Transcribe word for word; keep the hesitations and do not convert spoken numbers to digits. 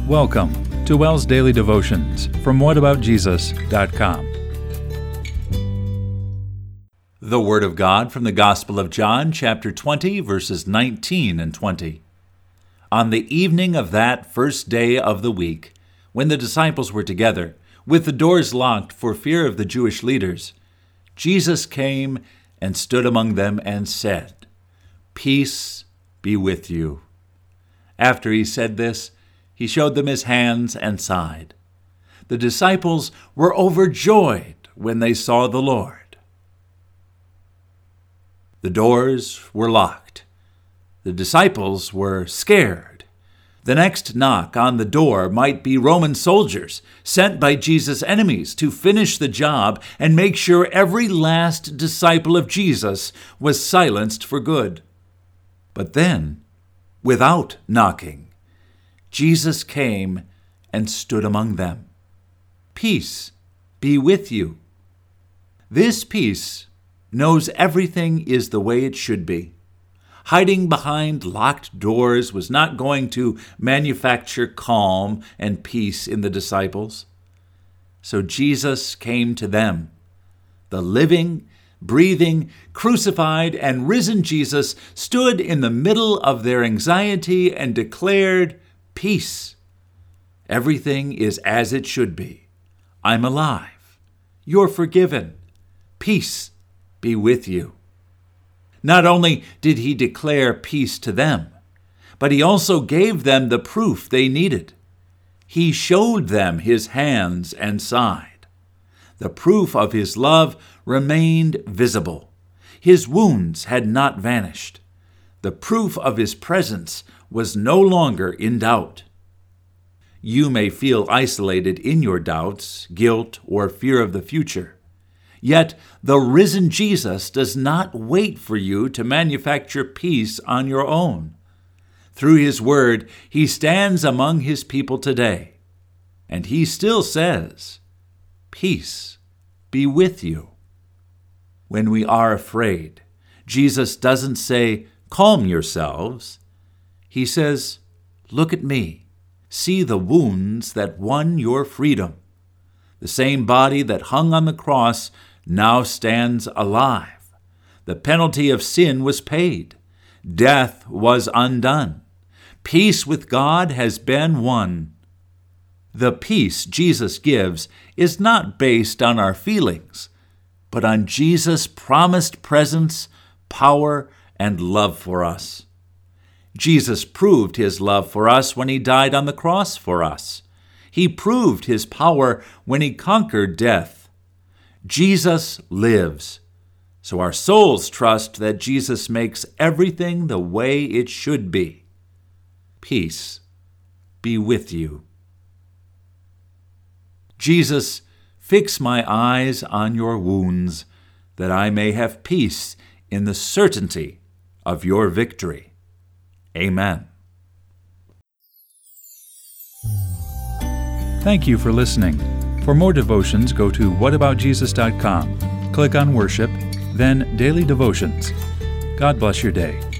Welcome to WELS Daily Devotions from what about jesus dot com. The Word of God from the Gospel of John, chapter twenty, verses nineteen and twenty. On the evening of that first day of the week, when the disciples were together, with the doors locked for fear of the Jewish leaders, Jesus came and stood among them and said, "Peace be with you." After he said this, he showed them his hands and side. The disciples were overjoyed when they saw the Lord. The doors were locked. The disciples were scared. The next knock on the door might be Roman soldiers sent by Jesus' enemies to finish the job and make sure every last disciple of Jesus was silenced for good. But then, without knocking, Jesus came and stood among them. Peace be with you. This peace knows everything is the way it should be. Hiding behind locked doors was not going to manufacture calm and peace in the disciples. So Jesus came to them. The living, breathing, crucified, and risen Jesus stood in the middle of their anxiety and declared, "Peace. Everything is as it should be. I'm alive. You're forgiven. Peace be with you." Not only did he declare peace to them, but he also gave them the proof they needed. He showed them his hands and side. The proof of his love remained visible. His wounds had not vanished. The proof of his presence was no longer in doubt. You may feel isolated in your doubts, guilt, or fear of the future. Yet the risen Jesus does not wait for you to manufacture peace on your own. Through his word, he stands among his people today, and he still says, "Peace be with you." When we are afraid, Jesus doesn't say, "Calm yourselves." He says, "Look at me. See the wounds that won your freedom. The same body that hung on the cross now stands alive. The penalty of sin was paid. Death was undone. Peace with God has been won." The peace Jesus gives is not based on our feelings, but on Jesus' promised presence, power, and love for us. Jesus proved his love for us when he died on the cross for us. He proved his power when he conquered death. Jesus lives, so our souls trust that Jesus makes everything the way it should be. Peace be with you. Jesus, fix my eyes on your wounds, that I may have peace in the certainty of your victory. Amen. Thank you for listening. For more devotions, go to what about jesus dot com. Click on Worship, then Daily Devotions. God bless your day.